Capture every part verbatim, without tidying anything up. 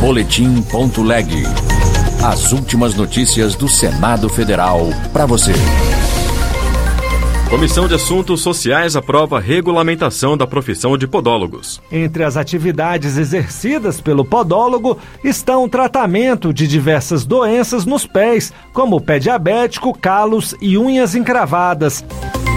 Boletim.leg. As últimas notícias do Senado Federal para você. Comissão de Assuntos Sociais aprova a regulamentação da profissão de podólogos. Entre as atividades exercidas pelo podólogo estão o tratamento de diversas doenças nos pés, como pé diabético, calos e unhas encravadas.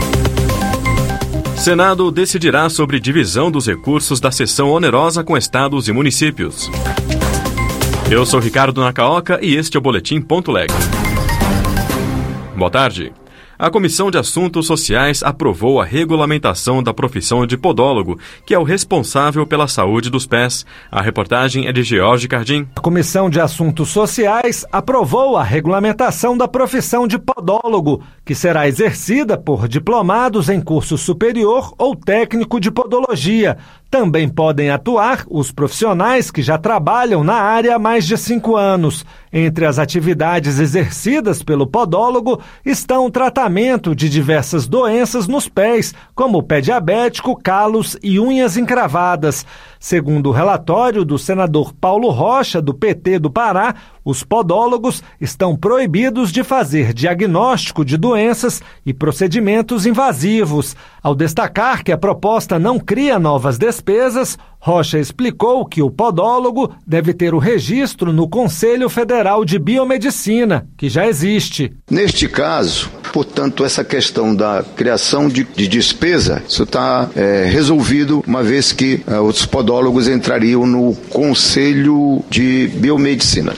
Senado decidirá sobre divisão dos recursos da cessão onerosa com estados e municípios. Eu sou Ricardo Nacaoca e este é o Boletim.leg. Boa tarde. A Comissão de Assuntos Sociais aprovou a regulamentação da profissão de podólogo, que é o responsável pela saúde dos pés. A reportagem é de George Cardim. A Comissão de Assuntos Sociais aprovou a regulamentação da profissão de podólogo, que será exercida por diplomados em curso superior ou técnico de podologia. Também podem atuar os profissionais que já trabalham na área há mais de cinco anos. Entre as atividades exercidas pelo podólogo estão o tratamento de diversas doenças nos pés, como pé diabético, calos e unhas encravadas. Segundo o relatório do senador Paulo Rocha, do P T do Pará, os podólogos estão proibidos de fazer diagnóstico de doenças e procedimentos invasivos. Ao destacar que a proposta não cria novas despesas, Rocha explicou que o podólogo deve ter o registro no Conselho Federal de Biomedicina, que já existe. Neste caso, portanto, essa questão da criação de, de despesa, isso está é, resolvido, uma vez que é, os podólogos entrariam no Conselho de Biomedicina.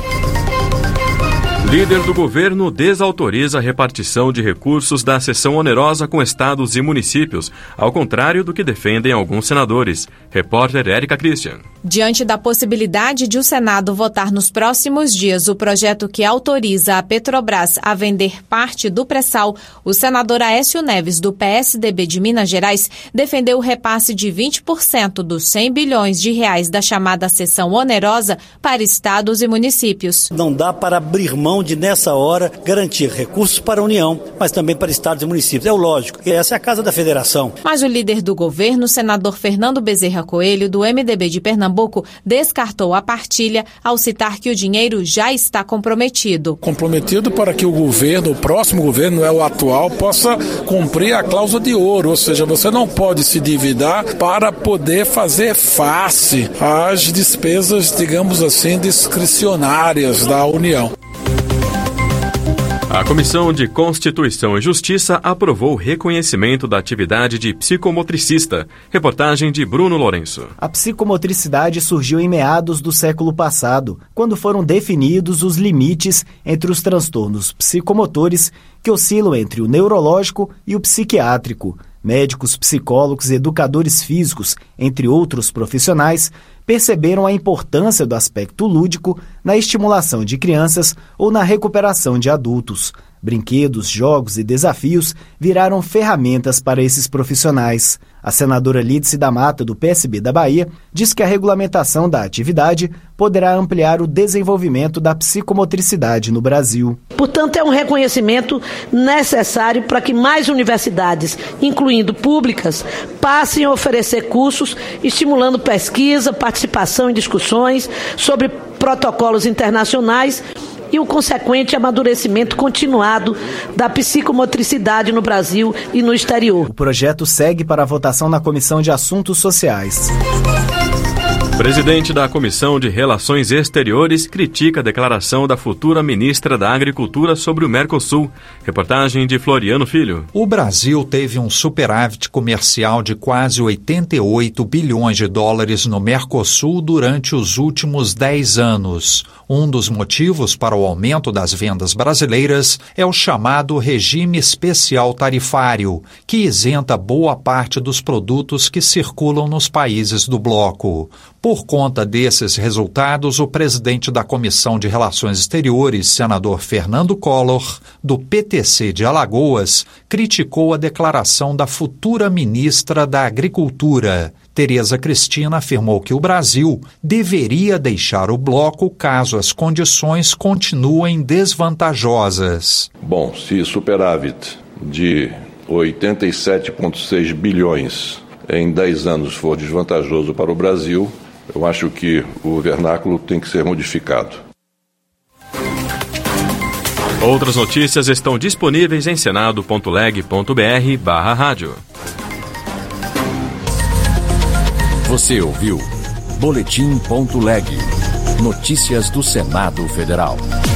Líder do governo desautoriza a repartição de recursos da cessão onerosa com estados e municípios, ao contrário do que defendem alguns senadores. Repórter Érica Christian. Diante da possibilidade de o Senado votar nos próximos dias o projeto que autoriza a Petrobras a vender parte do pré-sal, o senador Aécio Neves, do P S D B de Minas Gerais, defendeu o repasse de vinte por cento dos cem bilhões de reais da chamada cessão onerosa para estados e municípios. Não dá para abrir mão de, nessa hora, garantir recursos para a União, mas também para estados e municípios. É o lógico, e essa é a casa da federação. Mas o líder do governo, senador Fernando Bezerra Coelho, do M D B de Pernambuco, descartou a partilha ao citar que o dinheiro já está comprometido. Comprometido para que o governo, o próximo governo, não é o atual, possa cumprir a cláusula de ouro, ou seja, você não pode se endividar para poder fazer face às despesas, digamos assim, discricionárias da União. A Comissão de Constituição e Justiça aprovou o reconhecimento da atividade de psicomotricista. Reportagem de Bruno Lourenço. A psicomotricidade surgiu em meados do século passado, quando foram definidos os limites entre os transtornos psicomotores que oscilam entre o neurológico e o psiquiátrico. Médicos, psicólogos e educadores físicos, entre outros profissionais, perceberam a importância do aspecto lúdico na estimulação de crianças ou na recuperação de adultos. Brinquedos, jogos e desafios viraram ferramentas para esses profissionais. A senadora Lídice da Mata, do P S B da Bahia, diz que a regulamentação da atividade poderá ampliar o desenvolvimento da psicomotricidade no Brasil. Portanto, é um reconhecimento necessário para que mais universidades, incluindo públicas, passem a oferecer cursos estimulando pesquisa, participação em discussões sobre protocolos internacionais e o consequente amadurecimento continuado da psicomotricidade no Brasil e no exterior. O projeto segue para a votação na Comissão de Assuntos Sociais. Presidente da Comissão de Relações Exteriores critica a declaração da futura ministra da Agricultura sobre o Mercosul. Reportagem de Floriano Filho. O Brasil teve um superávit comercial de quase oitenta e oito bilhões de dólares no Mercosul durante os últimos dez anos. Um dos motivos para o aumento das vendas brasileiras é o chamado regime especial tarifário, que isenta boa parte dos produtos que circulam nos países do bloco. Por conta desses resultados, o presidente da Comissão de Relações Exteriores, senador Fernando Collor, do P T C de Alagoas, criticou a declaração da futura ministra da Agricultura. Tereza Cristina afirmou que o Brasil deveria deixar o bloco caso as condições continuem desvantajosas. Bom, se superávit de oitenta e sete vírgula seis bilhões em dez anos for desvantajoso para o Brasil, Eu acho que o vernáculo tem que ser modificado. Outras notícias estão disponíveis em senado ponto leg ponto br barra rádio. Você ouviu Boletim.leg. Notícias do Senado Federal.